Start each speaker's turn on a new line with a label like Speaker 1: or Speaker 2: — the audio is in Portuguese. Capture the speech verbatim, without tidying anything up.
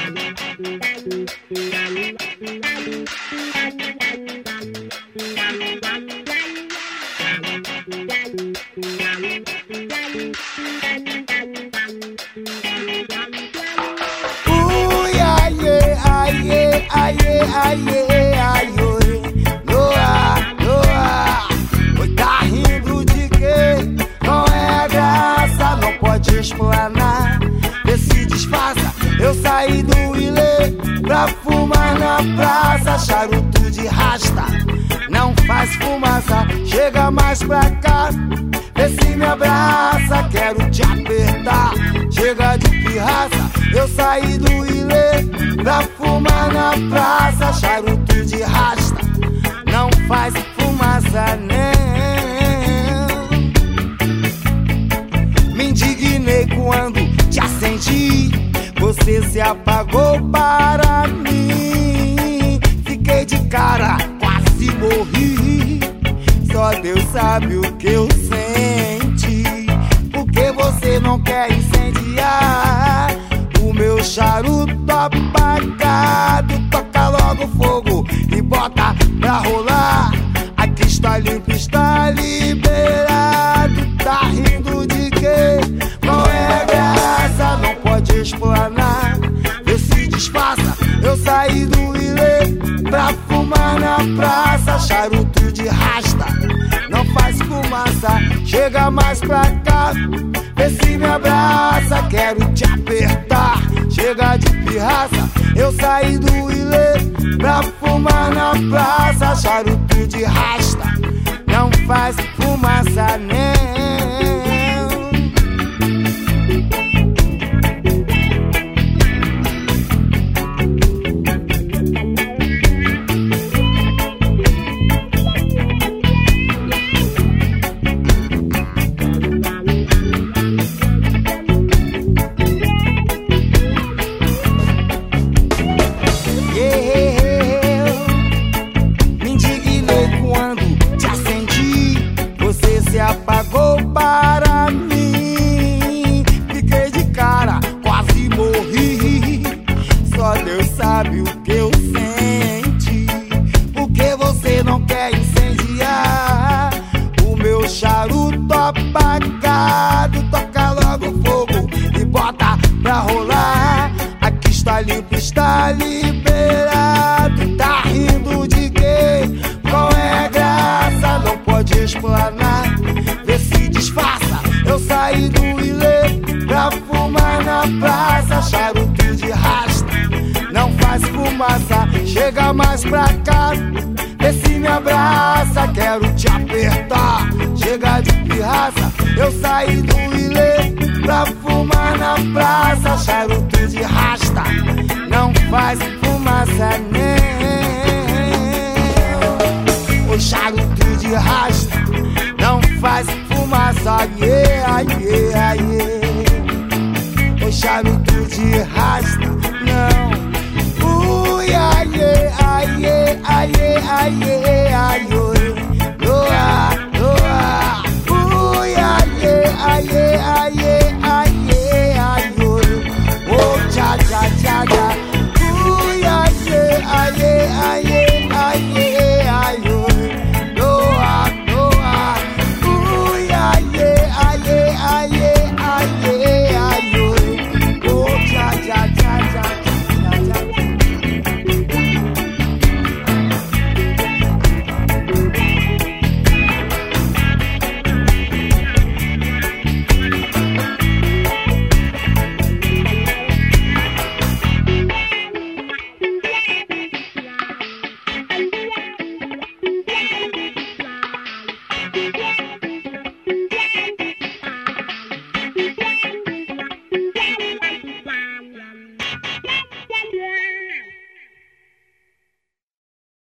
Speaker 1: Ui, aie, aie, aie, aie, aie, oi. Noa, noa. Oi, tá rindo de quê? Não é graça, não pode explanar. Vê se disfarça. Eu saí do Ilê pra fumar na praça. Charuto de rasta, não faz fumaça. Chega mais pra cá, vê se me abraça. Quero te apertar, chega de pirraça. Eu saí do Ilê pra fumar na praça. Charuto de rasta, não faz fumaça, nem. Me indignei quando te acendi, você se apagou para mim. Fiquei de cara, quase morri. Só Deus sabe o que eu senti. Porque você não quer incendiar o meu charuto apagado. Toca logo fogo e bota pra rolar. Aqui está limpo, está liberado. Tá rindo de quê? Qual é a graça? Não pode explanar. Vê se disfarça. Eu saí do Ilê pra fumar na praça. Charuto de rasta, não faz fumaça. Chega mais pra cá, vê se me abraça. Quero te apertar, chega de pirraça. Eu saí do Ilê pra fumar na praça. Charuto de rasta, não faz fumaça, nem. Apagou para mim. Fiquei de cara, quase morri. Só Deus sabe o que eu senti. Porque você não quer incendiar o meu charuto apagado. Toca logo fogo e bota pra rolar. Aqui está limpo, está liberado. Tá rindo de quê? Qual é a graça? Não pode explanar. Vê se disfarça. Eu saí do Ilê pra fumar na praça. Charuto de rasta, não faz fumaça. Chega mais pra cá, vê se me abraça. Quero te apertar, chega de pirraça. Eu saí do Ilê pra fumar na praça. Charuto de rasta, não faz fumaça, nem. O charuto de rasta não faz fumaça, yeah, yeah, yeah. O charuto de rasta, não. Ui, aie, aie, aie, aie, aie, oi. Noa,